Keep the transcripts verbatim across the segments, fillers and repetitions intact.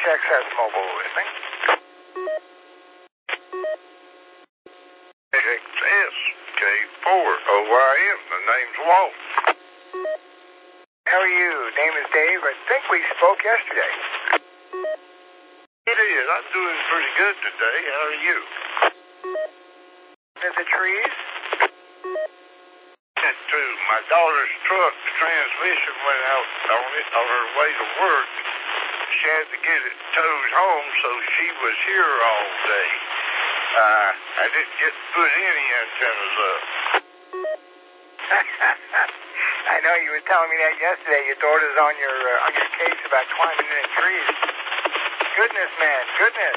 X S Mobile listening. X S K four O Y M. The name's Walt. How are you? Name is Dave. I think we spoke yesterday. It is. I'm doing pretty good today. How are you? Is the trees? That too. My daughter's truck, the transmission went out on it on her way to work. She had to get it towed home, so she was here all day. Uh, I didn't get to put any antennas up. I know you were telling me that yesterday. Your daughter's on your uh, on your case about climbing in trees. Goodness, man, goodness.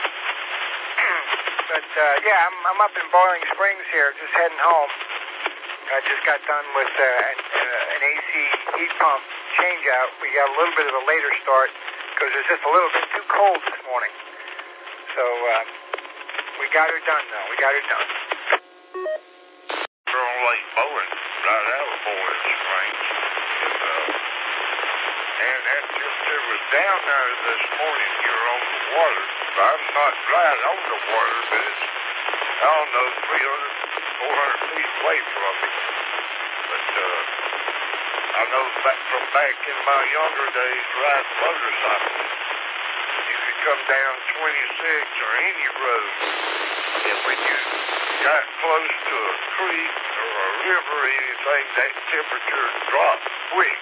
But uh, yeah, I'm I'm up in Boiling Springs here, just heading home. I just got done with uh, an, uh, an A C heat pump change out. We got a little bit of a later start because it's just a little bit too cold this morning. So uh, we got her done though. We got her done. We're on Lake Bowen, right out of Boiling Springs. And, uh, and that temperature was down there this morning here on the water. I'm not right on the water, but it's, I don't know, three hundred, four hundred feet away from it. But uh, I know back from back in my younger days riding motorcycles, you could come down twenty-six or any road, and when you got close to a creek or a river or anything, that temperature dropped quick.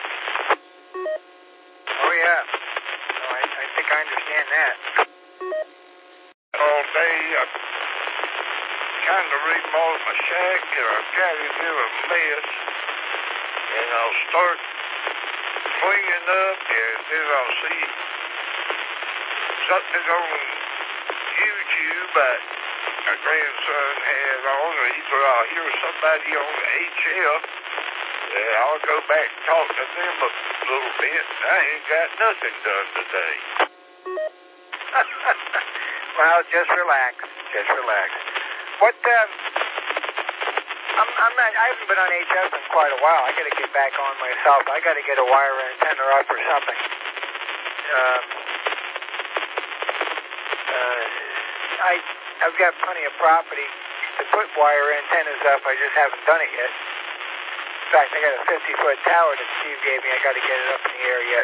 Oh yeah. No, I, I think I understand that. All day I kind of remodeled my shack and I've got it in a mess, and I'll start cleaning up, and then I'll see something on YouTube that my grandson has on, or either I'll hear somebody on H F, and I'll go back and talk to them a little bit. I ain't got nothing done today. Well, just relax. Just relax. What, um, I'm, I'm not, I haven't been on H F in quite a while. I gotta get back on myself. I gotta get a wire antenna up or something. Um, uh, I, I've got plenty of property to put wire antennas up. I just haven't done it yet. In fact, I got a fifty foot tower that Steve gave me. I gotta get it up in the air yet.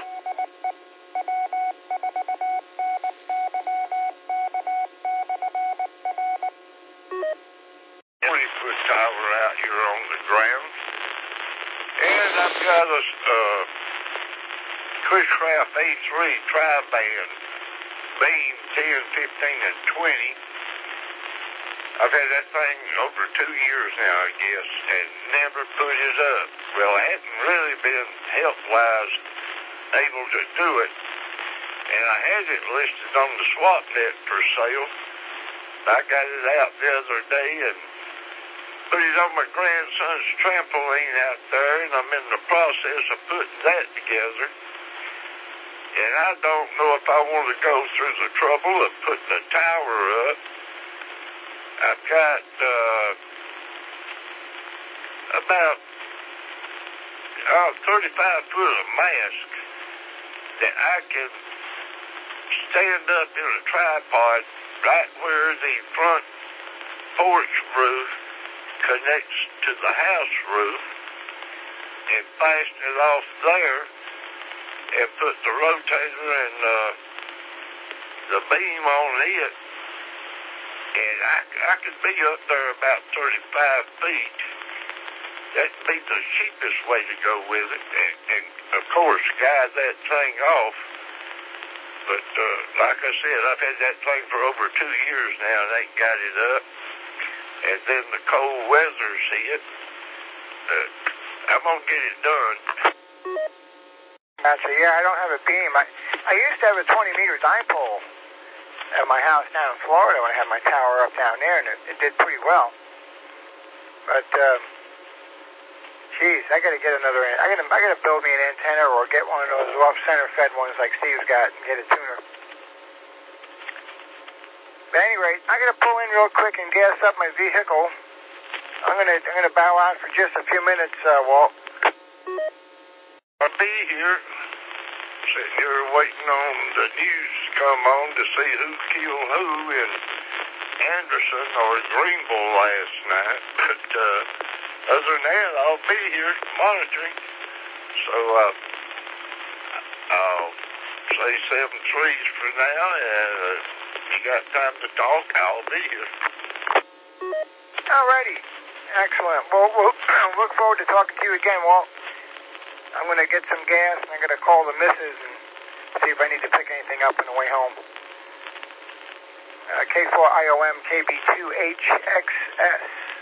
Tower out here on the ground, and I've got a uh, Cushcraft A three tri-band beam ten, fifteen, and twenty. I've had that thing over two years now, I guess, and never put it up. Well, I hadn't really been health-wise able to do it, and I had it listed on the SwapNet for sale. I got it out the other day and put it on my grandson's trampoline out there, and I'm in the process of putting that together. And I don't know if I want to go through the trouble of putting a tower up. I've got uh, about uh, thirty-five foot of mast that I can stand up in a tripod right where the front porch roof connects to the house roof, and fasten it off there and put the rotator and uh, the beam on it, and I, I could be up there about thirty-five feet. That'd be the cheapest way to go with it, and, and of course guide that thing off. But uh, like I said, I've had that thing for over two years now and ain't got it up. And then the cold weather's hit. Uh, I'm going to get it done. Gotcha. Yeah, I don't have a beam. I, I used to have a twenty meter dipole at my house down in Florida when I had my tower up down there, and it, it did pretty well. But, um, geez, I got to get another, I got to I gotta build me an antenna or get one of those off-center fed ones like Steve's got and get a tuner. But at any rate, I got to pull in real quick and gas up my vehicle. I'm gonna I'm gonna bow out for just a few minutes, uh, Walt. I'll be here. sitting here waiting on the news to come on to see who killed who in Anderson or Greenville last night. But uh, other than that, I'll be here monitoring. So uh, I'll say seven threes for now, and uh, if you got time to talk, I'll be here. Alrighty. Excellent. Well, we'll look forward to talking to you again, Walt. I'm going to get some gas, and I'm going to call the missus and see if I need to pick anything up on the way home. Uh, K four I O M K B two H X S.